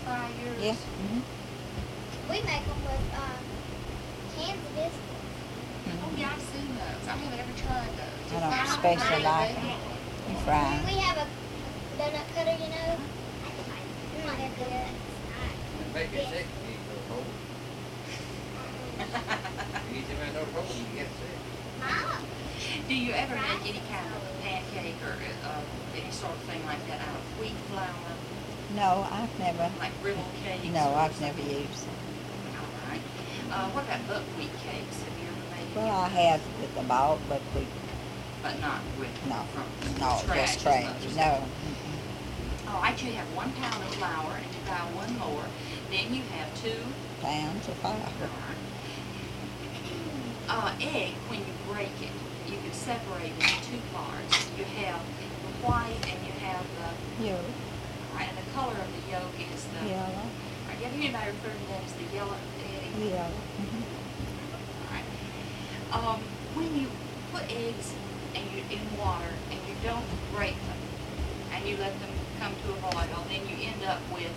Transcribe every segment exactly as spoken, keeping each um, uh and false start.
fry yours? Yeah. Mm-hmm. We make them with um, cans of biscuits. Oh yeah, I've seen those. I haven't ever tried those. I don't Fry them especially right, like baby. them. You fry 'em. We have a donut cutter, you know. Mm, I got that. Make it sick, you eat those holes. You eat them in those holes, you get sick. Mom. Do you ever make any kind of pancake or uh, any sort of thing like that out of wheat flour, No, I've never. like griddle cakes? No, or I've never something? used them. All right. Uh, what about buckwheat cakes? Have you ever made Well, any? I have with the ball, but we But not with no, from no, scratch. just as trash. much as No. that. Oh, actually, you have one pound of flour, and you buy one more. Then you have two. Pounds of flour. Uh, egg, when you break it, you can separate it into two parts. You have the white and you have the, Yellow. right, and the color of the yolk is the, Yellow. right, have anybody referred to that as the yellow egg? Yellow. Mm-hmm. Alright. Um, when you put eggs and you, in water and you don't break them, and you let them come to a boil, then you end up with,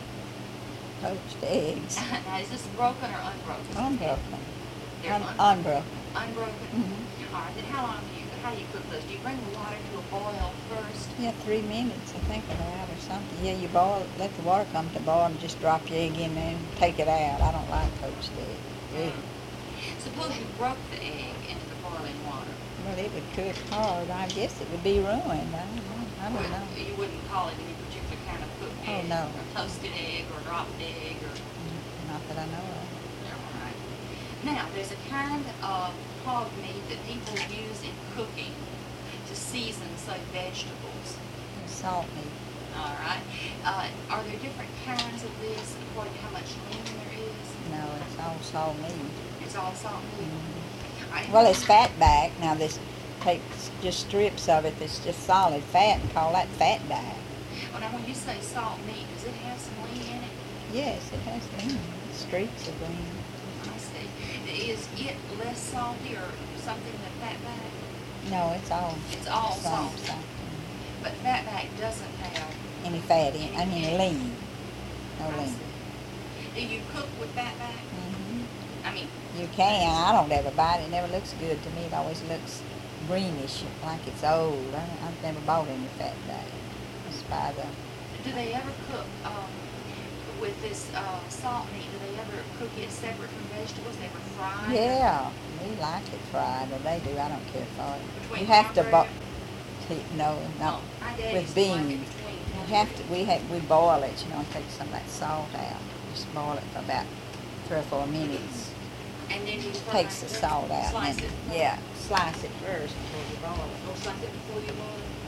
Poached eggs. now is this broken or unbroken? Unbroken. They're Un- un- unbroken. unbroken? Mm-hmm. Alright, then how long do you, how do you cook those? Do you bring the water to a boil first? Yeah, three minutes, I think, about or something. Yeah, you boil, let the water come to boil and just drop your egg in there and take it out. I don't like poached egg. Yeah. Suppose you broke the egg into the boiling water. Well, it would cook hard. I guess it would be ruined. I don't know. I don't Would- know. You wouldn't call it any particular kind of cooked Oh, egg? no. Or toasted egg or dropped egg or... Not that I know of. Alright. Now, there's a kind of hog meat that people use in cooking to season, say, vegetables. Salt meat. Alright. Uh, are there different kinds of this according to how much lean there is? No, it's all salt meat. It's all salt meat? Mhm. Alright. Well, it's fat back. Now, this takes just strips of it that's just solid fat and call that fat back. Well, now, when you say salt meat, does it have some lean in it? Yes, it has lean. Streaks of lean. I see. Is it less salty or something than fatback? No, it's all It's all salt. salty. salt. But fatback doesn't have Any fat in I mean, Any- lean. No I lean. see. Do you cook with fatback? hmm I mean, You can. I don't ever buy it. It never looks good to me. It always looks greenish, like it's old. I, I've never bought any fat back. Just buy the. do they ever cook um, with this uh, salt meat? Do they ever cook it separate from vegetables? They ever fry it? Yeah, we like it fried, or they do. I don't care for it. Between You have to bo- cornbread? No, no. Oh, my dad With used to like it beans. between You have to. cornbread. We have. We boil it. You know, and take some of that salt out. Just boil it for about three or four minutes. And then you fry Takes the it. salt out. Slice and it. then- Yeah, slice it first before you boil it. Or slice it before you boil it.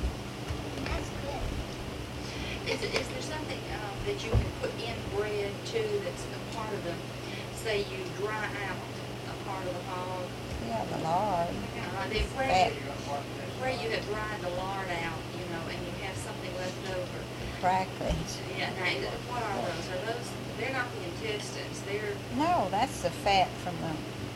That's good. Is, it, is there something uh, that you can put in bread too that's a part of the, say you dry out a part of the hog? Yeah, the lard. Uh, then where, Fat. where you have dried the lard out, you know, and you have something left over. Cracklings. Yeah, now, what are those? Are those, they're not the intestines, they're, No, that's the fat from the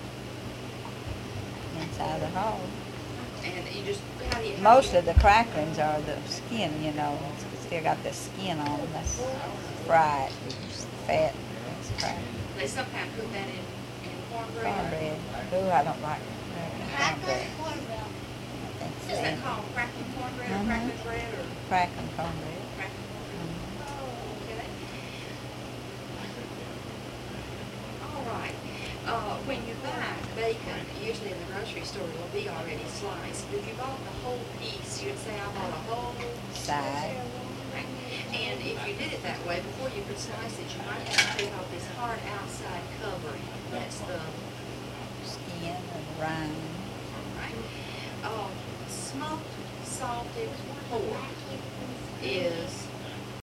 inside the hog. and you just, how do you? how Most do you- of the cracklings are the skin, you know. It's still got the skin on them. That's fried. It's fat. It's crackling. They sometimes put that in, in cornbread. Cornbread. Ooh, I don't like American Crackling cornbread. cornbread. I think Is that so. called crackling cornbread or Mhm. crackling bread or Crackling cornbread. crackling cornbread? Mhm. Okay. All right. Uh, when you buy bacon, usually in the grocery store, it'll be already sliced. If you bought the whole piece, you'd say, I bought a whole Side. right? And if you did it that way, before you could slice it, you might have to take off this hard outside covering. That's the, Skin or the rind. right? Uh, smoked salted pork is